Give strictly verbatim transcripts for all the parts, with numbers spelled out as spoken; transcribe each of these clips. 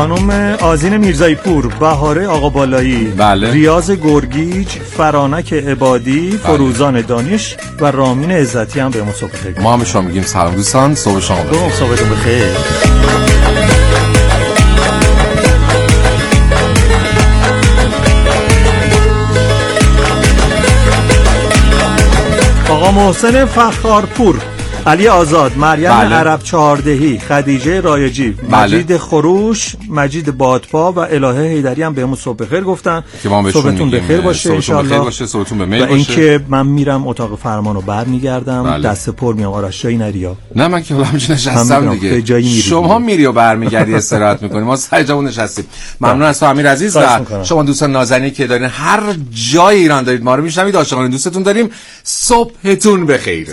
خانم آذین میرزایی پور، بهاره آقا بالایی، بله. ریاض گرگیج، فرانک عبادی، بله. فروزان دانش و رامین عزتی هم به ما صبح بخیر. ما هم شما میگیم سلام دوستان، صبح شما بخیر. صبحتون بخیر. آقا محسن فخارپور، علی آزاد، مریم بله. عرب چهاردهی، خدیجه رایجی، بله. مجید خروش، مجید بادپا و الهه حیدری هم بهمون صبح بخیر گفتن. صبحتون بخیر باشه ان شاء الله. صبحتون به میل باشه. و اینکه من میرم اتاق فرمانو برمیگردم، بله. دست پر میام. آرش جایی نریا. نه من که همینجوری نشستم دیگه. شما میری و برمیگردی استراحت میکنیم. ما سر جامون نشستیم. ممنون از تو امیر عزیز و شما دوستان نازنینی که دارین هر جای ایران دارید ما رو میشنوید. عاشقانه دوستتون داریم. صبحتون بخیر.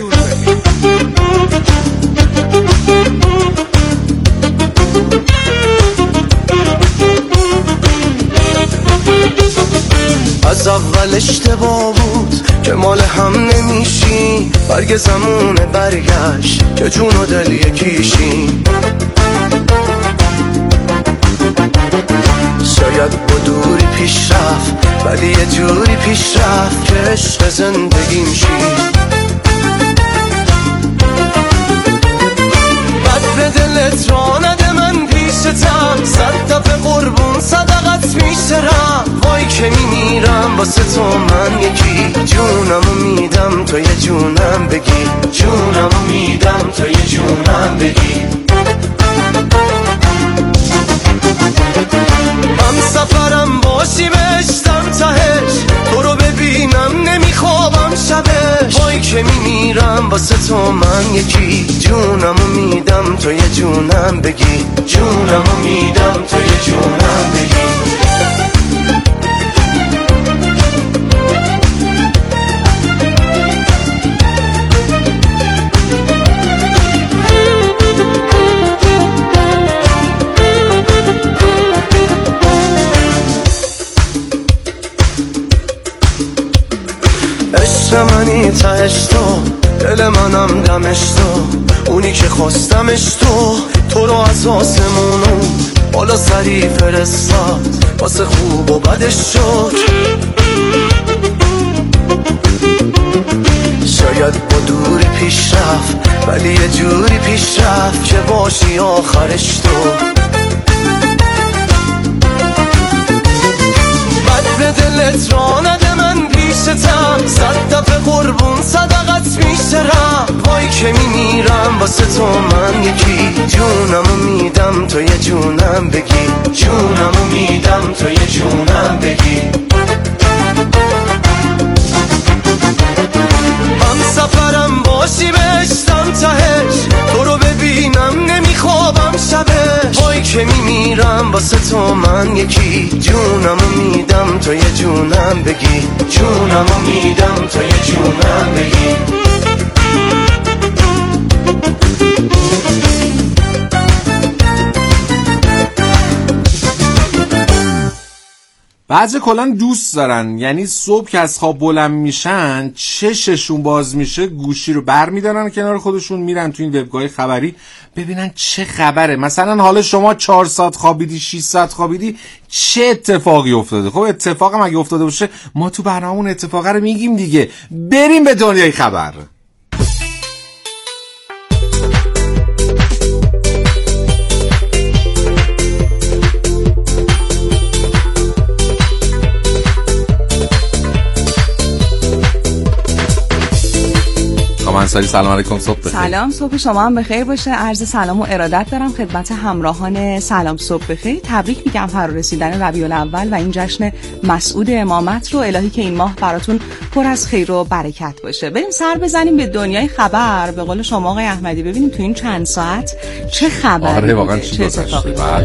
از اول اشتباه بود که مال هم نمیشیم، برگ زمونه برگشت که جون و دل یکیشیم. شاید با دوری پیش رفت ولی یه جوری پیش رفت که عشق زندگی میشیم. بد به دلت را نده من پیشتم، صد دفعه قربون صدقت میشترم. وای که میمیرم واسه تو من یکی، جونمو میدم تو یه جونم بگی، جونمو میدم تو یه جونم بگی. هم سفرم باشی بشتم تهش، تو رو ببینم نمیخوابم شبش. وای که میمیرم واسه تو من یکی، جونمو میدم تو یه جونم بگی، جونمو میدم تو یه جونم بگی. منی تهش تو، دل منم دمش تو، اونی که خواستمش تو. تو رو از آسمونو بالا سری فرستاد، واسه خوب و بدش شد. شاید با دوری پیش رفت ولی یه جوری پیش رفت که باشی آخرش تو. بد به دلت را نده من پیشتم، صد دفعه قربون صدقت میشترم. وای که میمیرم واسه تو من یکی، جونمو میدم تو یه جونم بگی، جونمو میدم تو یه جونم بگی. هم سفرم باشی بشتم تهش، تو رو ببینم نمیخوابم شبش. وای که میمیرم واسه تو من یکی، جونمو میدم تو یه جونم بگی، جونمو میدم تو یه جونم بگی. بعضی کلان دوست دارن، یعنی صبح که از خواب بلند میشن چششون باز میشه گوشی رو بر میدارن کنار خودشون، میرن تو این وبگاه خبری ببینن چه خبره. مثلا حالا شما چهار ساعت خوابیدی، شش ساعت خوابیدی، چه اتفاقی افتاده؟ خب اتفاق هم اگه افتاده باشه ما تو برنامه‌مون اتفاق رو میگیم دیگه. بریم به دنیای خبر. انصاری سلام علیکم، صبح بخیر. سلام، صبح شما هم بخیر باشه. عرض سلام و ارادت دارم خدمت همراهان سلام صبح بخیر. تبریک میگم فرا رسیدن ربیع الاول و این جشن مسعود امامت رو. الهی که این ماه براتون پر از خیر و برکت باشه. بریم سر بزنیم به دنیای خبر. به قول شما آقای احمدی ببینیم تو این چند ساعت چه خبری. آره واقعا چه اتفاقی افتاد.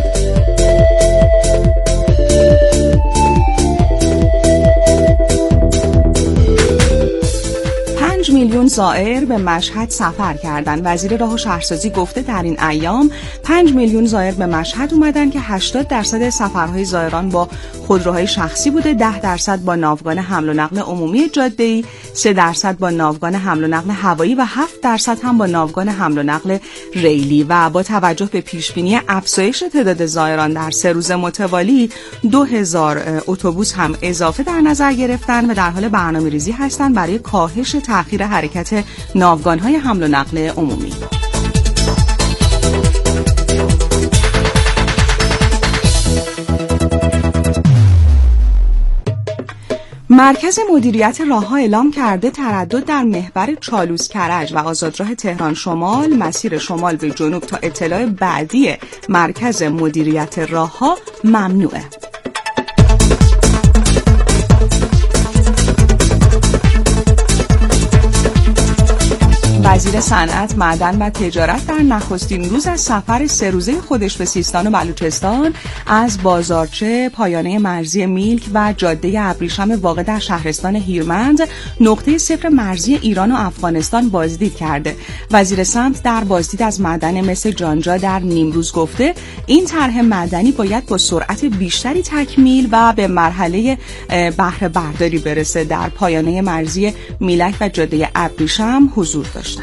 پنج میلیون زائر به مشهد سفر کردند. وزیر راه و شهرسازی گفته در این ایام پنج میلیون زائر به مشهد اومدن که هشتاد درصد سفرهای زائران با خودروهای شخصی بوده، ده درصد با ناوگان حمل و نقل عمومی جاده‌ای، سه درصد با ناوگان حمل و نقل هوایی و هفت درصد هم با ناوگان حمل و نقل ریلی. و با توجه به پیشبینی افزایش تعداد زائران در سه روز متوالی، دو هزار اتوبوس هم اضافه در نظر گرفتن و در حال برنامه‌ریزی هستند برای کاهش تأخیر حرکت ناوگان‌های حمل و نقل عمومی. مرکز مدیریت راه‌ها اعلام کرده تردد در محور چالوس کرج و آزادراه تهران شمال مسیر شمال به جنوب تا اطلاع بعدی مرکز مدیریت راه‌ها ممنوعه. وزیر صنعت، معدن و تجارت در نخستین روز از سفر سه روزه خودش به سیستان و بلوچستان از بازارچه، پایانه مرزی میلک و جاده ابریشم واقع در شهرستان هیرمند، نقطه صفر مرزی ایران و افغانستان بازدید کرده. وزیر سمت در بازدید از معدن مس جانجا در نیمروز گفته این طرح معدنی باید با سرعت بیشتری تکمیل و به مرحله بهره برداری برسه. در پایانه مرزی میلک و جاده ابریشم حضور داشت.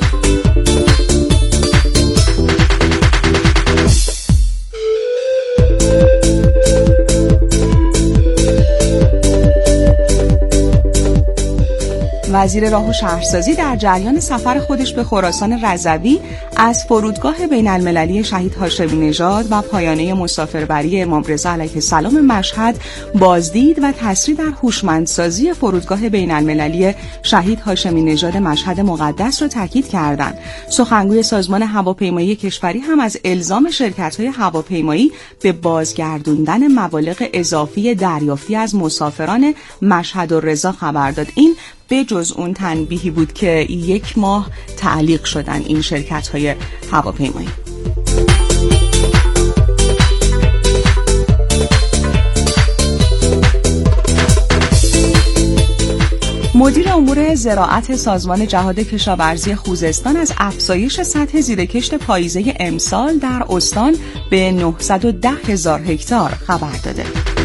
وزیر راه و شهرسازی در جریان سفر خودش به خراسان رضوی از فرودگاه بین المللی شهید هاشمی نژاد و پایانه مسافربری امام رضا علیه السلام مشهد بازدید و تسریع در هوشمندسازی فرودگاه بین المللی شهید هاشمی نژاد مشهد مقدس را تاکید کردند. سخنگوی سازمان هواپیمایی کشوری هم از الزام شرکت‌های هواپیمایی به بازگرداندن مبالغ اضافی دریافتی از مسافران مشهد و رضا خبر داد. این به جز اون تنبیهی بود که یک ماه تعلیق شدن این شرکت‌های هواپیمایی. مدیر امور زراعت سازمان جهاد کشاورزی خوزستان از افزایش سطح زیرکشت پاییزه امسال در استان به نهصد و ده هزار هکتار خبر داده.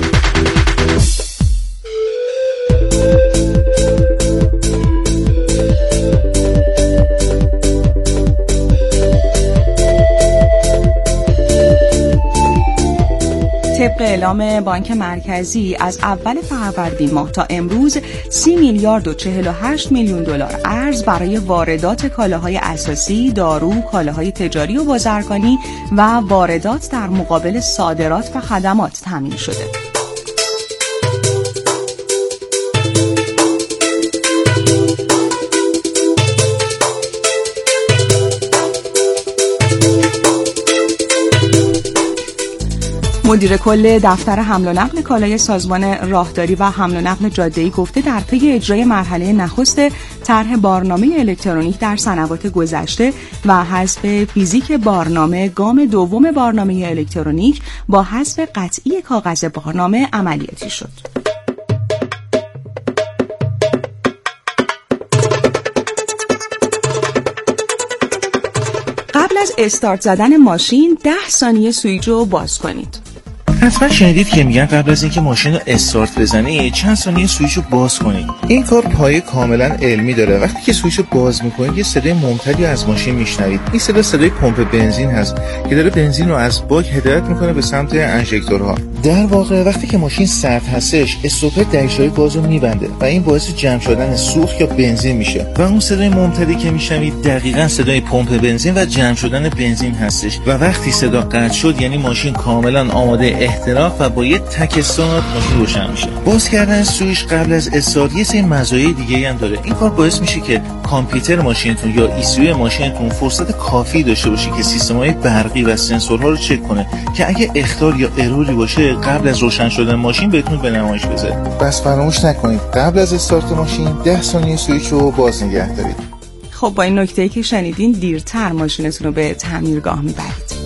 طبق اعلام بانک مرکزی از اول فروردین ماه تا امروز سی میلیارد و چهل و هشت میلیون دلار ارز برای واردات کالاهای اساسی، دارو، کالاهای تجاری و بازرگانی و واردات در مقابل صادرات و خدمات تامین شده. مدیر کل دفتر حمل و نقل کالای سازمان راهداری و حمل و نقل جاده‌ای گفته در پی اجرای مرحله نخست طرح بارنامه الکترونیک در سنوات گذشته و حذف فیزیک بارنامه، گام دوم بارنامه الکترونیک با حذف قطعی کاغذ بارنامه عملیاتی شد. قبل از استارت زدن ماشین ده ثانیه سوئیچ رو باز کنید. حتما شنیدید که میگن قبل از اینکه ماشین رو استارت بزنی چند ثانیه سوئیچ رو باز کنید. این کار پایه کاملا علمی داره. وقتی که سوئیچ رو باز میکنید یه صدای ممتدی از ماشین میشنوید. این صدا صدای پمپ بنزین هست که داره بنزین رو از باک هدایت میکنه به سمت انژکتورها. در واقع وقتی که ماشین سرد هستش استوپر دریچه‌های گاز رو میبنده و این باعث جمع شدن سوخت یا بنزین میشه و اون صدای ممتدی که میشنوید دقیقاً صدای پمپ بنزین و جمع شدن بنزین هستش و وقتی صدا قطع شد یعنی ماشین کاملا آماده احتراق و با یه تک استارت ماشین روشن میشه. باز کردن سوئیچ قبل از استارت یه سری مزایای دیگه‌ای هم داره. این کار باعث میشه که کامپیوتر ماشینتون یا ای سی یو ماشینتون فرصت کافی داشته باشه که سیستم‌های برقی و سنسورها رو چک کنه که اگه اخطار یا اروری باشه قبل از روشن شدن ماشین بهتون به نمایش بذاره. بس فراموش نکنید قبل از استارت ماشین ده ثانیه سوئیچ رو باز نگه دارید. خب با این نکته‌ای که شنیدین دیرتر ماشینتون رو به تعمیرگاه میبرید.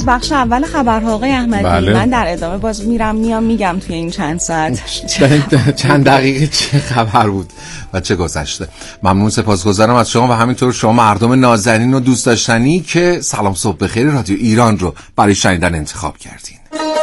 از بخش اول خبرها آقای احمدی. بله. من در ادامه باز میرم میام میگم توی این چند ساعت چند دقیقه چه خبر بود و چه گذشته. ممنون، سپاسگزارم از شما و همینطور شما مردم نازنین و دوست داشتنی که سلام صبح بخیر رادیو ایران رو برای شنیدن انتخاب کردین.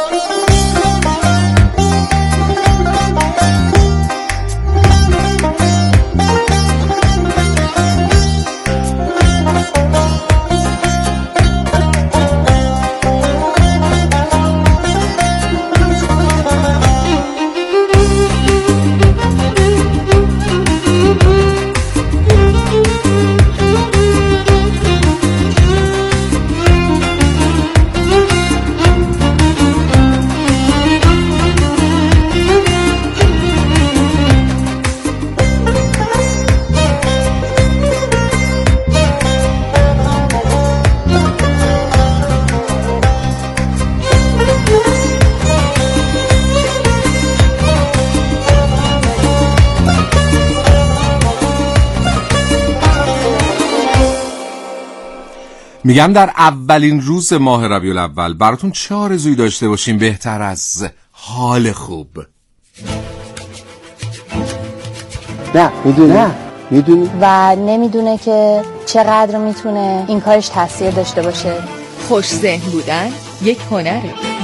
میگم در اولین روز ماه ربیع الاول براتون چه آرزویی داشته باشیم بهتر از حال خوب؟ نه میدونی نه میدونی و نمیدونه که چقدر میتونه این کارش تاثیر داشته باشه. خوش ذهن بودن یک هنره.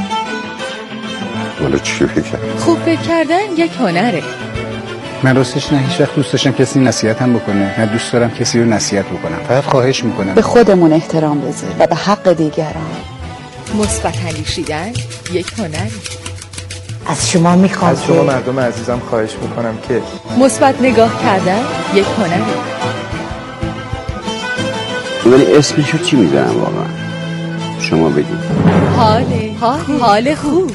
ولی چی فکر؟ خوب فکر کردن یک هنره. من راستش نه هیچ وقت دوست داشتم کسی نصیحتم بکنه، نه دوست دارم کسی رو نصیحت بکنم. فقط خواهش میکنم به خودمون احترام بذاریم و به حق دیگران. مثبت اندیشیدن یک هنره. از شما میخوام از شما مردم عزیزم خواهش میکنم که مثبت نگاه کردن یک هنره. ولی اسمشو چی میذارم واقعا؟ شما بگید. حال حال حال خوب.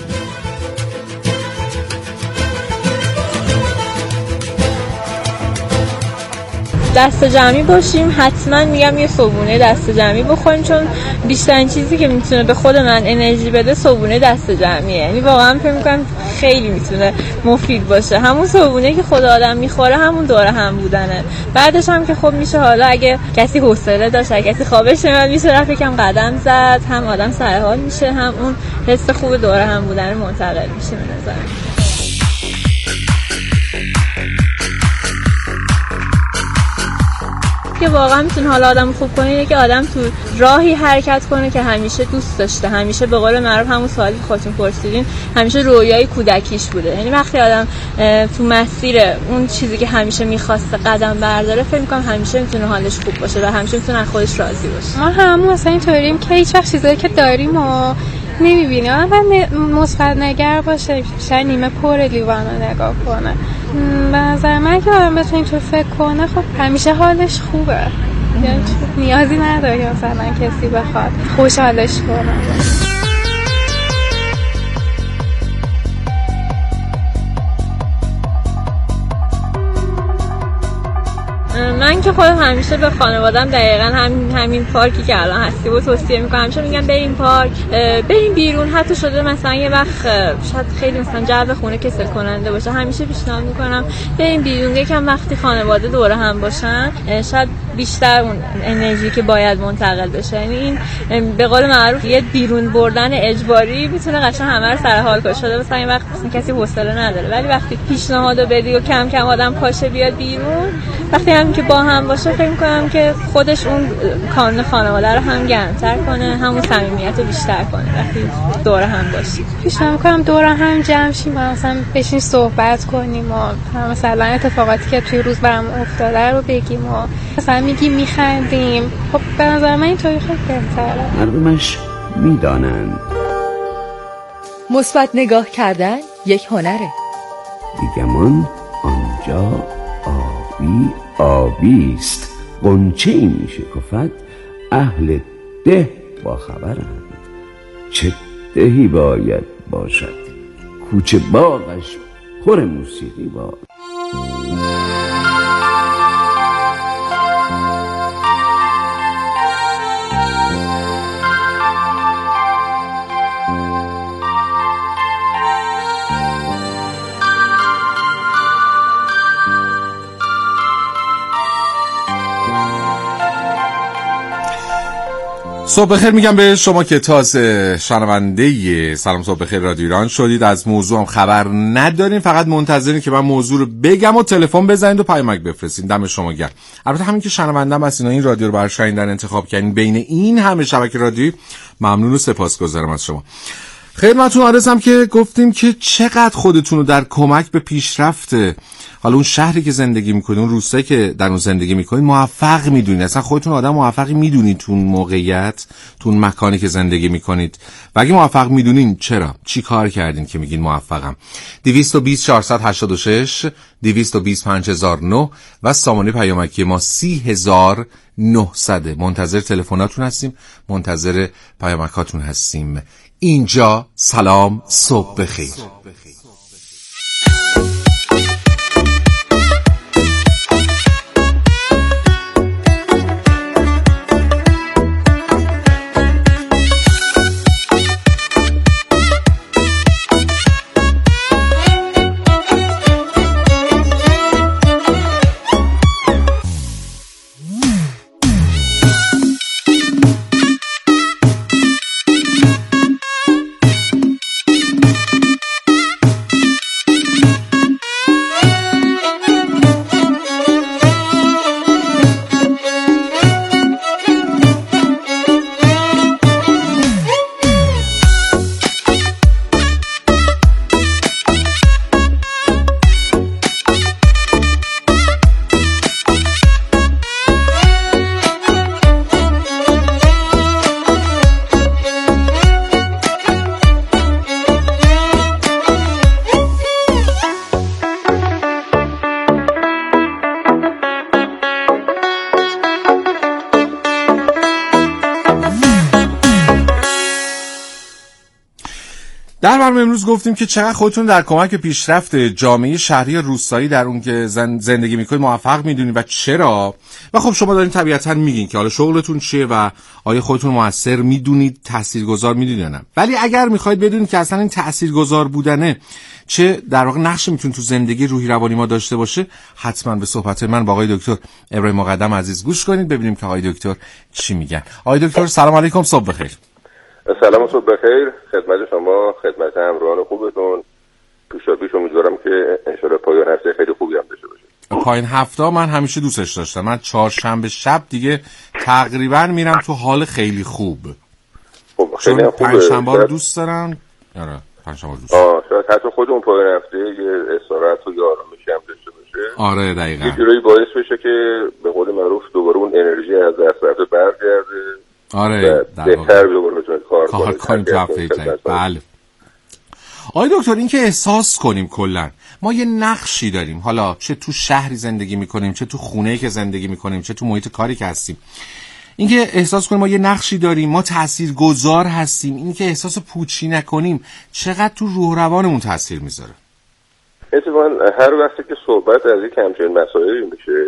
دست جمعی باشیم. حتما میگم یه صبحونه دست جمعی بخوریم، چون بیشترین چیزی که میتونه به خود من انرژی بده صبحونه دست جمعیه. یعنی واقعا فکر میکنم خیلی میتونه مفید باشه. همون صبحونه که خود آدم میخوره همون دوره هم بودنه. بعدش هم که خب میشه حالا اگه کسی حوصله داشت، اگه کسی خوابش نمیاد، میشه رفت یکم قدم زد، هم آدم سرحال میشه، هم اون حس خوب دوره هم بودن منتقل میشه به نظرم. که واقعا میتونه حالا آدم خوب کنه اینه که آدم تو راهی حرکت کنه که همیشه دوست داشته، همیشه به قول معروف همون سوالی که خودتون پرسیدین همیشه رویای کودکیش بوده. یعنی وقتی آدم تو مسیر اون چیزی که همیشه میخواسته قدم برداره، فکر می‌کنم همیشه میتونه حالش خوب باشه و همیشه میتونه خودش راضی باشه. ما همون مثلا اینطوریم که هیچ وقت چیزایی که داریم و نمیبینیم، آدم مثبت نگر باشه، شاید نیمه پر لیوان رو نگاه کنه. به نظر من که آدم بتونه اینطور فکر کنه، خب همیشه حالش خوبه. یعنی نیازی نداره که مثلا کسی بخواد خوشحالش کنه. من که خودم همیشه به خانوادم دقیقاً هم همین پارکی که الان هستی و توصیه میکنم. همیشه میگم بریم پارک، بریم بیرون. حتی شده مثلا یه وقت شاید خیلی مثلا جو خونه کسل کننده باشه، همیشه پیشنهاد میکنم بریم بیرون. یکم وقتی خانواده دوره هم باشن، شاید بیشتر اون انرژی که باید منتقل بشه. یعنی این به قول معروف یه بیرون بردن اجباری میتونه قشنگ همه رو سر حال کنه. شده مثلا این وقت مثلا کسی حوصله نداره، ولی وقتی پیشنهادو بدی و کم کم آدم پاشه بیاد بیرون، وقتی هم که با هم باشه، فکر می‌کنم که خودش اون کانون خانواده رو هم گرم‌تر کنه، همون صمیمیت رو بیشتر کنه وقتی دور هم باشیم. پیشنهاد می‌کنم دور هم جمع شیم، مثلا بشین صحبت کنیم و مثلا اتفاقاتی که توی روز برام افتاده رو بگیم و مثلا میگیم میخندیم. خب به نظر من اینطوری خیلی بهتره. مردمش میدانند مثبت نگاه کردن یک هنره. دیگمان آنجا آبی آبیست، غنچه ای می شکفد، اهل ده با خبرند. چه دهی باید باشد، کوچه باغش پر موسیقی باد. صبح بخیر میگم به شما که تازه شنونده سلام صبح بخیر رادیو ایران شدید. از موضوع هم خبر ندارین، فقط منتظرین که من موضوع رو بگم و تلفن بزنید و پیامک بفرستین. دم شما گرم. البته همین که شنوندم هستین این رادیو رو برای شنیدن انتخاب کردین بین این همه شبکه رادیویی، ممنون و سپاسگزارم از شما. خدمتتون عرضم که گفتیم که چقدر خودتون رو در کمک به پیشرفت حالا اون شهری که زندگی میکنید، اون روستایی که در اون زندگی میکنید موفق میدونید. اصلا خودتون آدم موفقی میدونید تو اون موقعیت، تو اون مکانی که زندگی میکنید. و اگه موفق میدونین چرا؟ چی کار کردین که میگین موفقم؟ دویست و بیست چهارصد و هشتاد و شش دویست و بیست پنج هزار و نه و سامانه پیامکی ما سی هزار و نهصد. منتظر تلفناتون هستیم، منتظر پیامکاتون هستیم. اینجا سلام صبح بخیر. در برنامه امروز گفتیم که چقدر خودتون در کمک پیشرفت جامعه شهری روستایی در اون که زندگی میکنید موفق میدونید و چرا. و خب شما دارین طبیعتاً میگین که حالا شغلتون چیه و آیا خودتون موثر میدونید، تاثیرگذار میدونید یا نه. ولی اگر میخواید بدونید که اصلا این تاثیرگذار بودنه چه در واقع نقشی میتونه تو زندگی روحی روانی ما داشته باشه، حتما به صحبت من با آقای دکتر ابراهیم مقدم عزیز گوش کنید ببینیم که آقای دکتر چی میگن. آقای دکتر سلام علیکم، صبح بخیر. سلام صبح بخیر خدمت شما، خدمت همراهان خوبتون. پیشا پیش امیدوارم که انشالله پایان هفته خیلی خوبی هم داشته باشه. پایان هفته من همیشه دوستش داشتم. من چهارشنبه شب دیگه تقریبا میرم تو حال خیلی خوب. خب خیلی خوبه. پنجشنبه رو دوست دارم. آره پنجشنبه دوست دارم. آه شاید حتی خودمون پایان هفته یه استراحت و آرامشی هم داشته باشه. آره دقیقاً. یه جوری باعث بشه که به قول معروف دوباره اون انرژی از دست رفته برگرده. آره بهتر دوباره بتونید کار کنید. کنید تو هفته بله. آقای دکتر این که احساس کنیم کلا ما یه نقشی داریم، حالا چه تو شهری زندگی میکنیم، چه تو خونه‌ای که زندگی میکنیم، چه تو محیط کاری که هستیم، این که احساس کنیم ما یه نقشی داریم، ما تاثیرگذار هستیم، این که احساس پوچی نکنیم چقدر تو روح روانمون تاثیر میذاره. اتفاقا هر وقتی که صحبت از یک همچین مسائلی میشه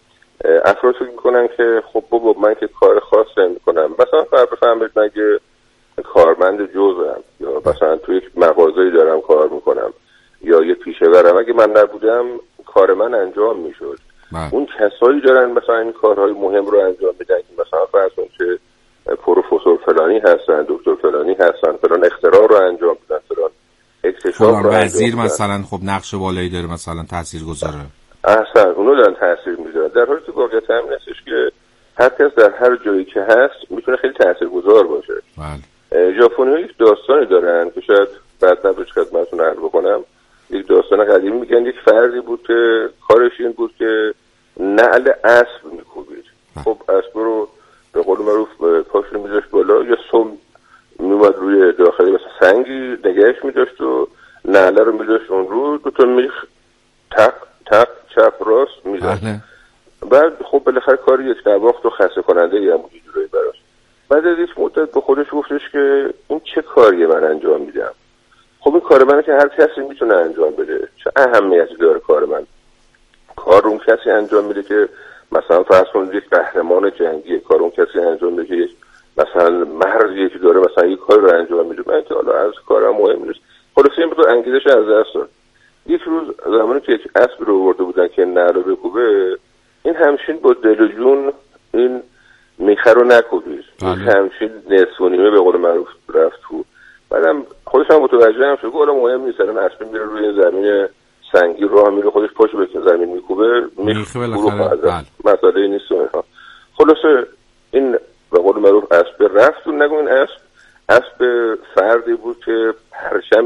افراد فکر میکنن که خب بابا من که کار خاصی نمیکنم، مثلا فرض بفرمایید مگه کارمند جزءام یا مثلا توی یک مغازه‌ای دارم کار میکنم یا یه پیشه‌ورم، اگه من نبودم کار من انجام میشد. اون کسایی دارن مثلا این کارهای مهم رو انجام میدن که مثلا فرض کنید که پروفسور فلانی هستن، دکتر فلانی هستن، فلان اختراع رو انجام میدن، فلان اکتشاف رو وزیر مثلا خب نقش بالایی داره، مثلا تاثیرگذاره. احسن اونو دارن تاثیر میذارن، در حالی که واقعیت همین هستش که هر کس در هر جایی که هست میتونه خیلی تاثیرگذار باشه. بله. ژاپنی‌ها یک داستانی دارن که شاید بعد نباشه خدمتتون عرض بکنم. یک داستان قدیمی میگن یک فردی بود که کارش این بود که نعل اسب میکوبید. خب اسب رو به قول معروف پاش رو میذاشت بالا، یا سم میومد روی داخلی مثلا سنگی نگهش میداشت و نعله رو میذاشت اون رو، دو تا میخ تق تق چپ راست میزد. بعد خب بالاخره کار یک نواخت و خسته کننده ای هم بود جورایی براش. بعد از یک مدت به خودش گفتش که این چه کاریه من انجام میدم؟ خب این کار من که هر کسی میتونه انجام بده، چه اهمیتی داره کار من؟ کار اون کسی انجام میده که مثلا فرض کنید یک قهرمان جنگی، کار اون کسی انجام میده که یک مثلا مردی که داره مثلا یک کار رو انجام میده. من که حالا از کارم مهم نیست. خلاص این بود انگیزش از دست داد. یک روز زمانی که یک اسب رو آورده بودن که نعره بکوبه، این همشین با دل و جون این میخه رو نکوبید، همچین نصف و نیمه به قول معروف رفت تو. بعدم خودش هم متوجه هم شد گفتم مهم نیست، الان اسب میره روی زمین سنگی راه میره خودش پاشو به زمین میکوبه میخه بالاخره مسئله نیست. و خلاصه این به قول معروف اسب رفت و نگو این اسب اسب فردی بود که پرچم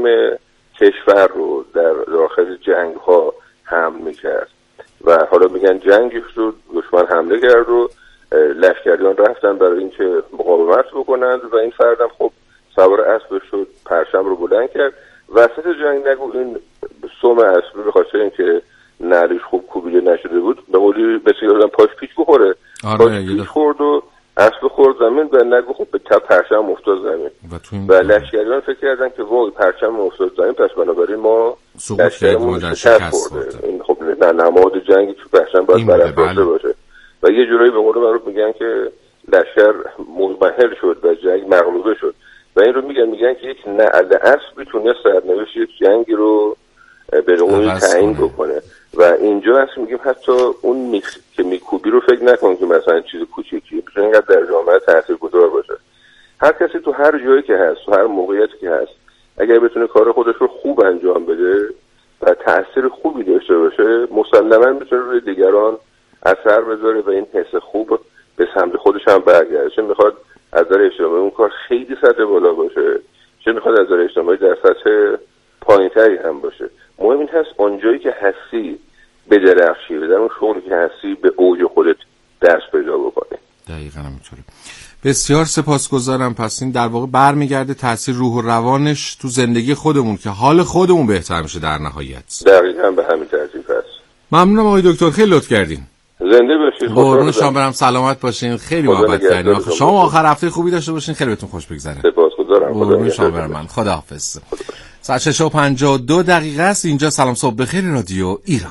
کشور رو در داخل جنگ ها حمل میکرد و حالا میگن جنگش رو دشمن حمله کرد و لشکریان رفتن برای اینکه مقاومت بکنند و این فردم خب سوار اسب شد، پرچم رو بلند کرد وسط جنگ. نگو این سم اسب به خاطر اینکه نعلش خوب کوبیده نشده بود به قولی بسیار آدم پاش پیچ بخوره، پاش پیچ خورد و اسب خورد زمین و نگو خب به تپ پرچم افتاد زمین و, و لشکریان فکر کردن که وای پرچم افتاد زمین پس بنابراین ما لشکرمون شکست خورده. این خب نه نماد جنگی تو پرچم باید برافراشته باشه و یه جورایی به قول معروف میگن که لشکر مضمحل شد و جنگ مغلوبه شد و این رو میگن میگن که یک نعل اسب تونه سرنوشت یک جنگی رو به قولی تعیین بکنه و اینجا هست میگیم حتی اون میخ که میکوبی رو فکر نکن که مثلا چیز کوچیکی بشه، اینقدر در جامعه تاثیرگذار باشه. هر کسی تو هر جایی که هست تو هر موقعیتی که هست اگر بتونه کار خودش رو خوب انجام بده و تاثیر خوبی داشته باشه مسلماً میتونه روی دیگران اثر بذاره و این حس خوب به سمت خودش هم برگرده. چه میخواد از نظر اجتماعی اون کار خیلی سطح بالا باشه، چه میخواد از نظر اجتماعی در سطح پایینتری هم باشه. مهم این هست اونجایی که هستی به درخشی و در اون شغلی که هستی به اوج خودت دست پیدا بکنی. دقیقاً همینطوره. بسیار سپاسگزارم. پس این در واقع برمیگرده تاثیر روح و روانش تو زندگی خودمون که حال خودمون بهتر میشه در نهایت. دقیقاً به همین ترتیب هست. ممنونم آقای دکتر، خیلی لطف کردین. زنده باشید. قربون شما برم، سلامت باشین. خیلی محبت کردین. شما آخر هفته خوبی داشته باشین، خیلی بهتون خوش بگذره. سپاسگزارم. قربون شما برم من. خداحافظ. ساعت شش و پنجاه و دو دقیقه است. اینجا سلام صبح بخیر رادیو ایران.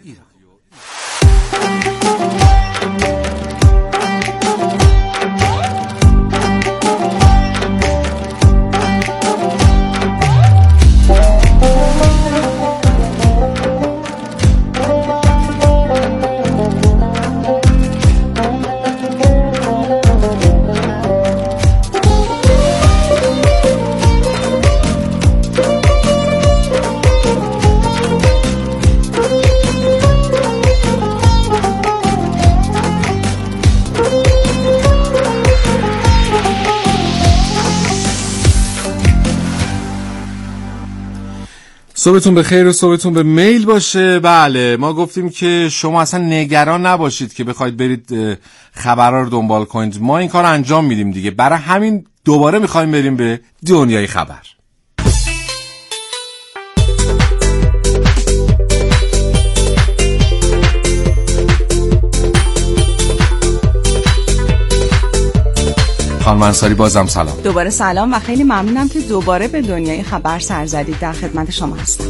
صبحتون بخیر و صبحتون به میل باشه. بله ما گفتیم که شما اصلا نگران نباشید که بخواید برید خبرها رو دنبال کنید، ما این کار انجام میدیم دیگه. برای همین دوباره میخوایم بریم به دنیای خبر. خانم انصاری بازم سلام. دوباره سلام و خیلی ممنونم که دوباره به دنیای خبر سر زدید. در خدمت شما هستم.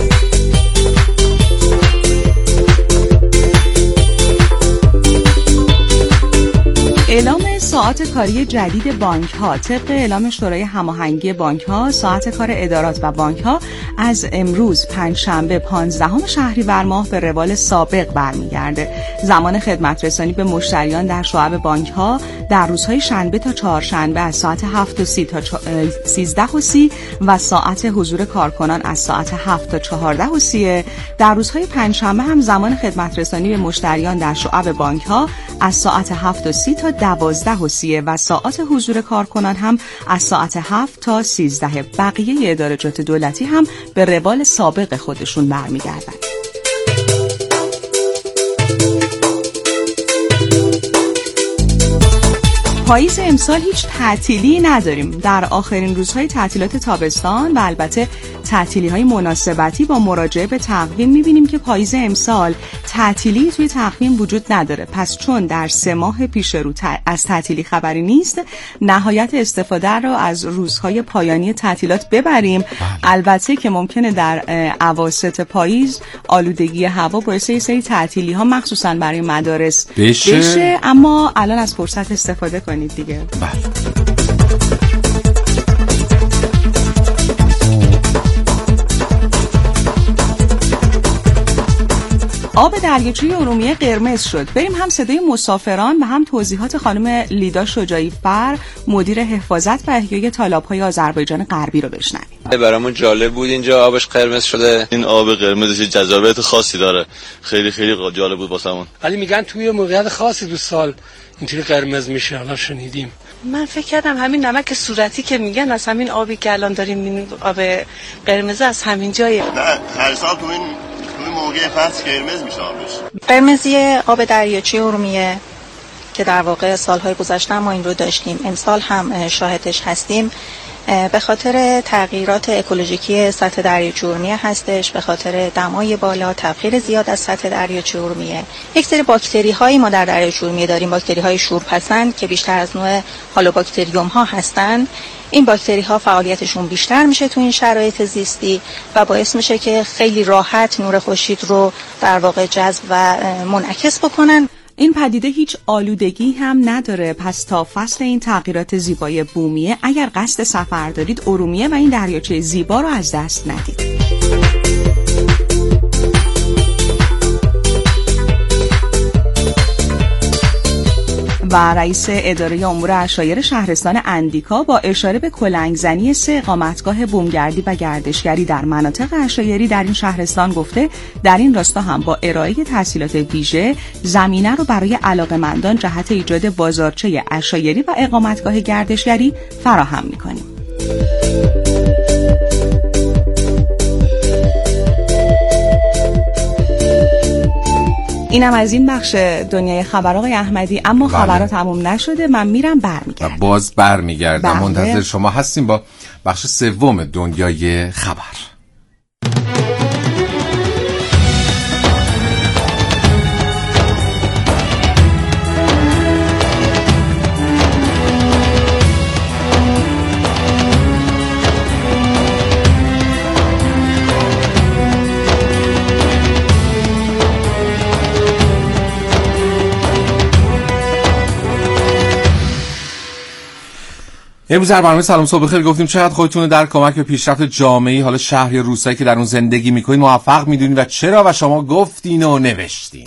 اعلام ساعات کاری جدید بانک ها. طبق اعلام شورای هماهنگی بانک ها ساعت کار ادارات و بانک ها از امروز پنجشنبه پانزدهم شهریور ماه به روال سابق برمیگرده. زمان خدمت رسانی به مشتریان در شعب بانک ها در روزهای شنبه تا چهارشنبه از ساعت هفت و سی تا سیزده و سی و ساعت حضور کارکنان از ساعت هفت تا چهارده و سی. در روزهای پنجشنبه هم زمان خدمت رسانی به مشتریان در شعب بانک ها از ساعت هفت و سی تا دوازده و سی و ساعت حضور کارکنان هم از ساعت هفت تا سیزده. بقیه ادارجات دولتی هم به روال سابق خودشون برمیگردن. پاییز امسال هیچ تعطیلی نداریم. در آخرین روزهای تعطیلات تابستان و البته تعطیلی‌های مناسبتی با مراجعه به تقویم می‌بینیم که پاییز امسال تعطیلی توی تقویم وجود نداره. پس چون در سه ماه پیش رو از تعطیلی خبری نیست، نهایت استفاده رو از روزهای پایانی تعطیلات ببریم. البته که ممکنه در اواسط پاییز آلودگی هوا باعث یه سری تعطیلی‌ها مخصوصاً برای مدارس بشه, بشه اما الان از فرصت استفاده کنید دیگه. بله. آب دریاچه ارومیه قرمز شد. بریم هم صدای مسافران و هم توضیحات خانم لیدا شجاعی فر، مدیر حفاظت و احیای تالاب‌های آذربایجان غربی رو بشنویم. برامون جالب بود اینجا آبش قرمز شده. این آب قرمزش جذابیت خاصی داره، خیلی خیلی جالب بود واسمون. ولی میگن توی موقعیت خاصی دو سال اینطوری قرمز میشه، حالا شنیدیم. من فکر کردم همین نمک صورتی که میگن از همین آبی که الان داریم می‌بینیم آب قرمز از همین جایه. نه هر سال تو این تو موقع فصل قرمز میشه آبش. قرمزی آب دریاچه ارومیه که در واقع سالهای گذشته ما این رو داشتیم، امسال هم شاهدش هستیم، به خاطر تغییرات اکولوژیکی سطح دریاچه ارومیه هستش، به خاطر دمای بالا، تبخیر زیاد از سطح دریاچه ارومیه. یک سری باکتری هایی ما در دریاچه ارومیه داریم، باکتری های شورپسند که بیشتر از نوع هالوباکتریوم ها هستن. این باکتری ها فعالیتشون بیشتر میشه تو این شرایط زیستی و باعث میشه که خیلی راحت نور خورشید رو در واقع جذب و منعکس بکنن. این پدیده هیچ آلودگی هم نداره، پس تا فصل این تغییرات زیبای بومیه اگر قصد سفر دارید ارومیه و این دریاچه زیبا رو از دست ندید. و رئیس اداره امور عشایر شهرستان اندیکا با اشاره به کلنگزنی سه اقامتگاه بومگردی و گردشگری در مناطق عشایری در این شهرستان گفته در این راستا هم با ارائه تسهیلات ویژه زمینه رو برای علاقه‌مندان جهت ایجاد بازارچه عشایری و اقامتگاه گردشگری فراهم می‌کنیم. اینم از این بخش دنیای خبر آقای احمدی، اما بله. خبرها تموم نشده، من میرم برمیگردم. باز برمیگردم. بله. منتظر شما هستیم با بخش سوم دنیای خبر. امروز در برنامه سلام صبح بخیر گفتیم چقدر خودتون در کمک به پیشرفت جامعه، حالا شهر یا روستایی که در اون زندگی میکنید موفق میدونید و چرا و شما گفتین و نوشتین.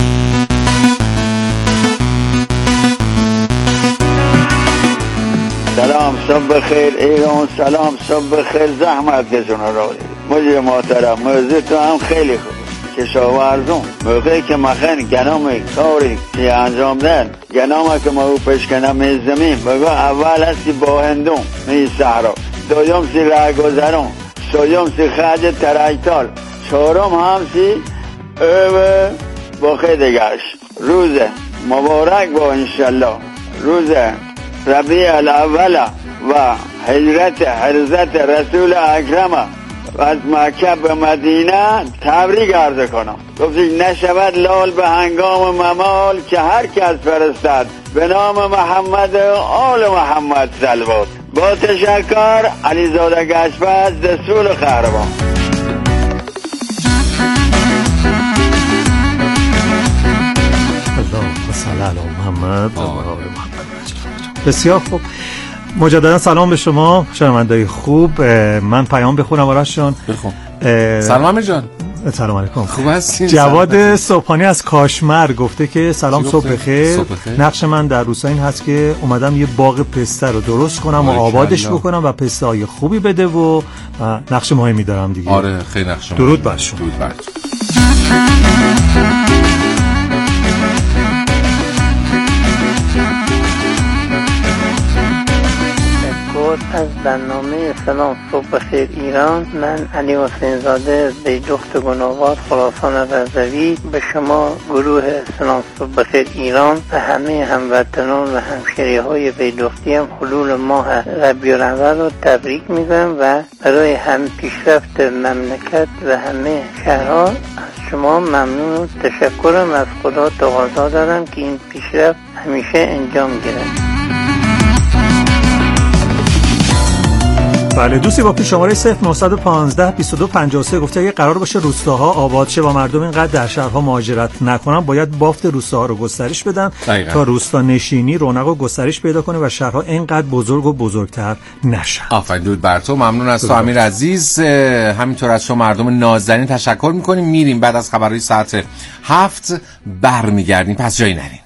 سلام صبح بخیر ایران، سلام صبح بخیر، زحمت کشون را مجھے محترم، موضوع تو هم خیلی خوب. کشاورزان موقعی که مخن گنام کاری که انجام دن گنام که ما او پشکنم می زمین بگو اول هستی با هندون می صحرا، دویم سی رهگذران، سوم سی خرج ترکتال، چهارم هم سی او با خیدگش. روز مبارک با انشالله، روز ربیع الاول و هجرت حضرت رسول اکرم از مکه به مدینه تبریک عرض کنم. گفتید نشود لال به هنگام ممال که هر کس فرستد به نام محمد و آل محمد صلوات. با تشکر علیزاده گشپز دستور خیربان. اللهم صل علی محمد. بسیار خوب، مجددا سلام به شما شنونده‌های خوب. من پیام بخونم آرش جان. بخون. سلام امیر جان. سلام علیکم. خوب هستین؟ جواد صبحانی از کاشمر گفته که سلام صبح بخیر. نقش من در روستا این هست که اومدم یه باغ پسته رو درست کنم و آبادش بکنم و پسته های خوبی بده و نقش مهمی دارم دیگه. آره خیلی نقش مهمی. درود بر شما. درود بر از برنامه سلام صبح بخیر ایران، من علی حسین زاده بیدخت گناوات خراسان رضوی به شما گروه سلام صبح بخیر ایران و همه هموطنان و همشهری های بیدختی هم حلول ماه ربیع الاول رو تبریک میگم و برای هم پیشرفت مملکت و همه شهرها از شما ممنون و تشکرم از خدا تقاضا دارم که این پیشرفت همیشه انجام گیره. بله دوستی با پیش شماره صفر نه یک پنج بیست و دو پنجاه و سه گفته اگه قرار باشه روستاها آباد شه و مردم اینقدر در شهرها مهاجرت نکنن باید بافت روستاها رو گسترش بدن دقیقا. تا روستا نشینی رونق و گسترش پیدا کنه و شهرها اینقدر بزرگ و بزرگتر نشن. آفرین درود بر تو. ممنون از تو امیر عزیز. همینطور از شما مردم نازنین تشکر میکنیم. میریم بعد از خبرهای ساعت هفت برمیگردیم، پس جایی نرین.